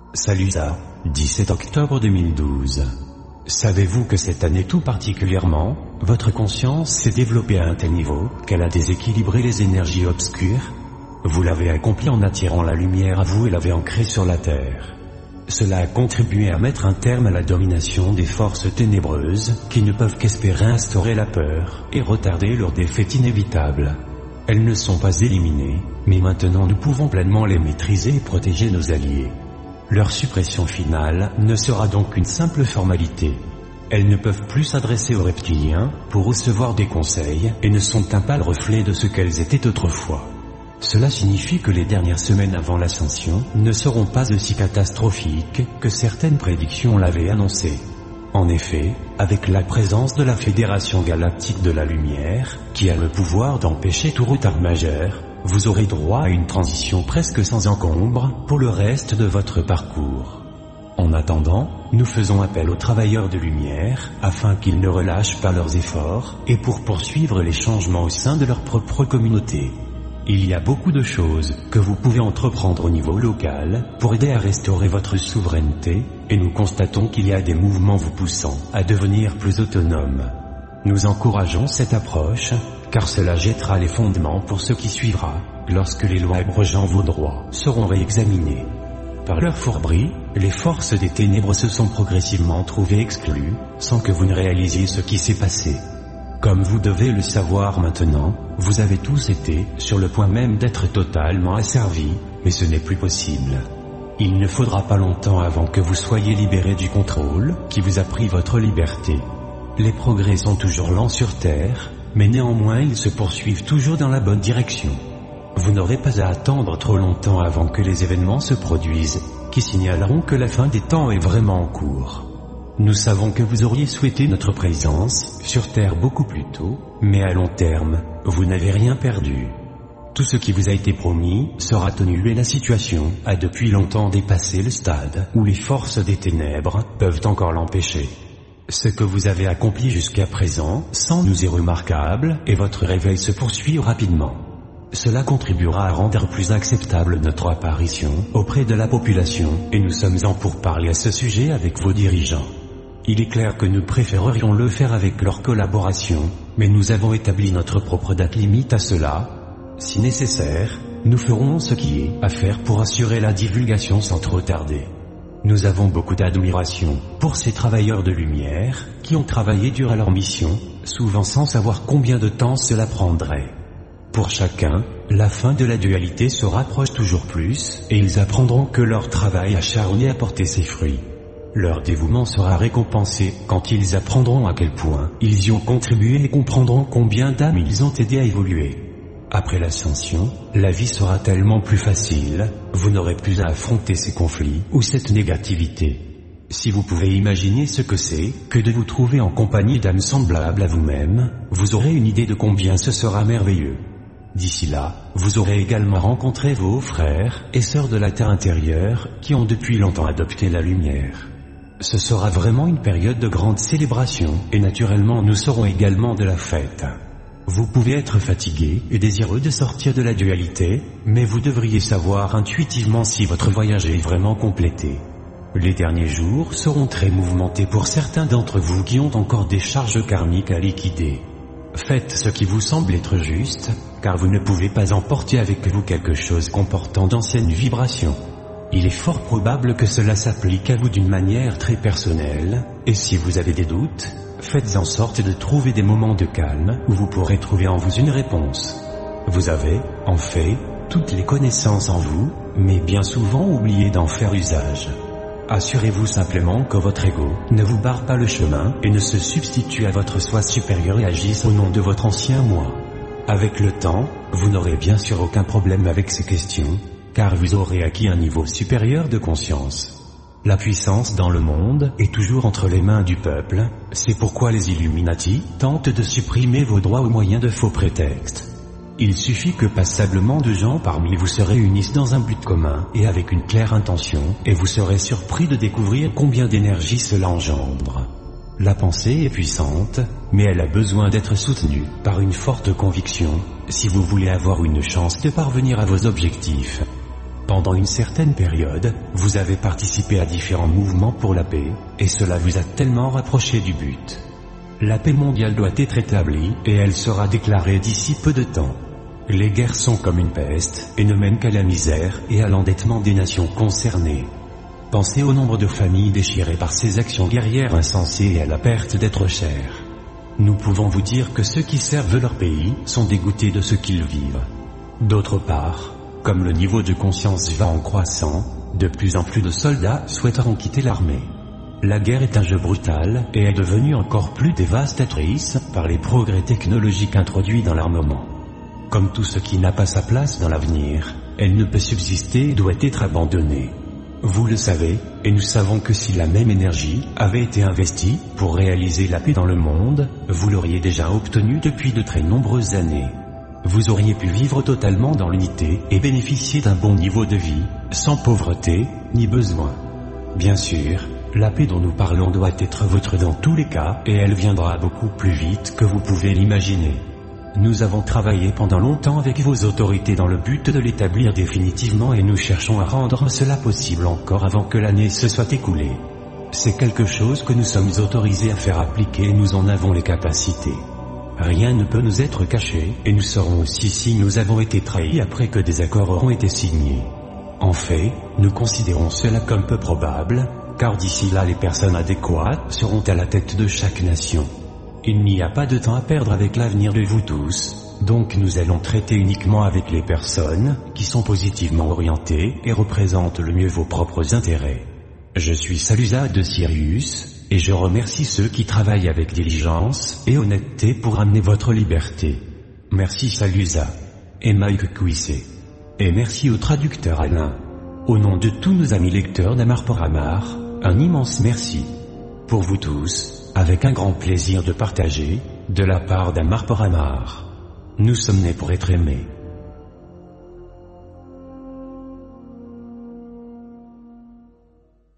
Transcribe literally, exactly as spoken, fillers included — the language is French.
Salut ça, dix-sept octobre deux mille douze. Savez-vous que cette année tout particulièrement, votre conscience s'est développée à un tel niveau qu'elle a déséquilibré les énergies obscures? Vous l'avez accompli en attirant la lumière à vous et l'avez ancrée sur la terre. Cela a contribué à mettre un terme à la domination des forces ténébreuses qui ne peuvent qu'espérer instaurer la peur et retarder leur défaite inévitable. Elles ne sont pas éliminées, mais maintenant nous pouvons pleinement les maîtriser et protéger nos alliés. Leur suppression finale ne sera donc qu'une simple formalité. Elles ne peuvent plus s'adresser aux reptiliens pour recevoir des conseils et ne sont un pâle reflet de ce qu'elles étaient autrefois. Cela signifie que les dernières semaines avant l'ascension ne seront pas aussi catastrophiques que certaines prédictions l'avaient annoncé. En effet, avec la présence de la Fédération Galactique de la Lumière, qui a le pouvoir d'empêcher tout retard majeur, vous aurez droit à une transition presque sans encombre pour le reste de votre parcours. En attendant, nous faisons appel aux travailleurs de lumière afin qu'ils ne relâchent pas leurs efforts et pour poursuivre les changements au sein de leur propre communauté. Il y a beaucoup de choses que vous pouvez entreprendre au niveau local pour aider à restaurer votre souveraineté et nous constatons qu'il y a des mouvements vous poussant à devenir plus autonome. Nous encourageons cette approche car cela jettera les fondements pour ce qui suivra lorsque les lois abrogeant vos droits seront réexaminées. Par leur fourberie, les forces des ténèbres se sont progressivement trouvées exclues sans que vous ne réalisiez ce qui s'est passé. Comme vous devez le savoir maintenant, vous avez tous été sur le point même d'être totalement asservis, mais ce n'est plus possible. Il ne faudra pas longtemps avant que vous soyez libérés du contrôle qui vous a pris votre liberté. Les progrès sont toujours lents sur Terre, mais néanmoins ils se poursuivent toujours dans la bonne direction. Vous n'aurez pas à attendre trop longtemps avant que les événements se produisent, qui signaleront que la fin des temps est vraiment en cours. Nous savons que vous auriez souhaité notre présence sur Terre beaucoup plus tôt, mais à long terme, vous n'avez rien perdu. Tout ce qui vous a été promis sera tenu et la situation a depuis longtemps dépassé le stade où les forces des ténèbres peuvent encore l'empêcher. Ce que vous avez accompli jusqu'à présent, sans nous, est remarquable et votre réveil se poursuit rapidement. Cela contribuera à rendre plus acceptable notre apparition auprès de la population et nous sommes en pourparlers à ce sujet avec vos dirigeants. Il est clair que nous préférerions le faire avec leur collaboration, mais nous avons établi notre propre date limite à cela. Si nécessaire, nous ferons ce qui est à faire pour assurer la divulgation sans trop tarder. Nous avons beaucoup d'admiration pour ces travailleurs de lumière qui ont travaillé dur à leur mission, souvent sans savoir combien de temps cela prendrait. Pour chacun, la fin de la dualité se rapproche toujours plus et ils apprendront que leur travail acharné a porté ses fruits. Leur dévouement sera récompensé quand ils apprendront à quel point ils y ont contribué et comprendront combien d'âmes ils ont aidé à évoluer. Après l'ascension, la vie sera tellement plus facile, vous n'aurez plus à affronter ces conflits ou cette négativité. Si vous pouvez imaginer ce que c'est que de vous trouver en compagnie d'âmes semblables à vous-même, vous aurez une idée de combien ce sera merveilleux. D'ici là, vous aurez également rencontré vos frères et sœurs de la Terre intérieure qui ont depuis longtemps adopté la lumière. Ce sera vraiment une période de grande célébration et naturellement nous serons également de la fête. Vous pouvez être fatigué et désireux de sortir de la dualité, mais vous devriez savoir intuitivement si votre voyage est vraiment complété. Les derniers jours seront très mouvementés pour certains d'entre vous qui ont encore des charges karmiques à liquider. Faites ce qui vous semble être juste, car vous ne pouvez pas emporter avec vous quelque chose comportant d'anciennes vibrations. Il est fort probable que cela s'applique à vous d'une manière très personnelle, et si vous avez des doutes, faites en sorte de trouver des moments de calme où vous pourrez trouver en vous une réponse. Vous avez, en fait, toutes les connaissances en vous, mais bien souvent oublié d'en faire usage. Assurez-vous simplement que votre ego ne vous barre pas le chemin et ne se substitue à votre soi supérieur et agisse au nom de votre ancien moi. Avec le temps, vous n'aurez bien sûr aucun problème avec ces questions, car vous aurez acquis un niveau supérieur de conscience. La puissance dans le monde est toujours entre les mains du peuple, c'est pourquoi les Illuminati tentent de supprimer vos droits au moyen de faux prétextes. Il suffit que passablement de gens parmi vous se réunissent dans un but commun et avec une claire intention, et vous serez surpris de découvrir combien d'énergie cela engendre. La pensée est puissante, mais elle a besoin d'être soutenue par une forte conviction, si vous voulez avoir une chance de parvenir à vos objectifs. Pendant une certaine période, vous avez participé à différents mouvements pour la paix, et cela vous a tellement rapproché du but. La paix mondiale doit être établie, et elle sera déclarée d'ici peu de temps. Les guerres sont comme une peste, et ne mènent qu'à la misère et à l'endettement des nations concernées. Pensez au nombre de familles déchirées par ces actions guerrières insensées et à la perte d'êtres chers. Nous pouvons vous dire que ceux qui servent leur pays sont dégoûtés de ce qu'ils vivent. D'autre part, comme le niveau de conscience va en croissant, de plus en plus de soldats souhaiteront quitter l'armée. La guerre est un jeu brutal et est devenue encore plus dévastatrice par les progrès technologiques introduits dans l'armement. Comme tout ce qui n'a pas sa place dans l'avenir, elle ne peut subsister et doit être abandonnée. Vous le savez, et nous savons que si la même énergie avait été investie pour réaliser la paix dans le monde, vous l'auriez déjà obtenue depuis de très nombreuses années. Vous auriez pu vivre totalement dans l'unité et bénéficier d'un bon niveau de vie, sans pauvreté, ni besoin. Bien sûr, la paix dont nous parlons doit être votre dans tous les cas, et elle viendra beaucoup plus vite que vous pouvez l'imaginer. Nous avons travaillé pendant longtemps avec vos autorités dans le but de l'établir définitivement et nous cherchons à rendre cela possible encore avant que l'année se soit écoulée. C'est quelque chose que nous sommes autorisés à faire appliquer et nous en avons les capacités. Rien ne peut nous être caché, et nous saurons aussi si nous avons été trahis après que des accords auront été signés. En fait, nous considérons cela comme peu probable, car d'ici là les personnes adéquates seront à la tête de chaque nation. Il n'y a pas de temps à perdre avec l'avenir de vous tous, donc nous allons traiter uniquement avec les personnes qui sont positivement orientées et représentent le mieux vos propres intérêts. Je suis Salusa de Sirius, et je remercie ceux qui travaillent avec diligence et honnêteté pour amener votre liberté. Merci Salusa. Et Mike Cuissé. Et merci au traducteur Alain. Au nom de tous nos amis lecteurs d'Amarporamar, un immense merci. Pour vous tous, avec un grand plaisir de partager, de la part d'Amarporamar. Nous sommes nés pour être aimés.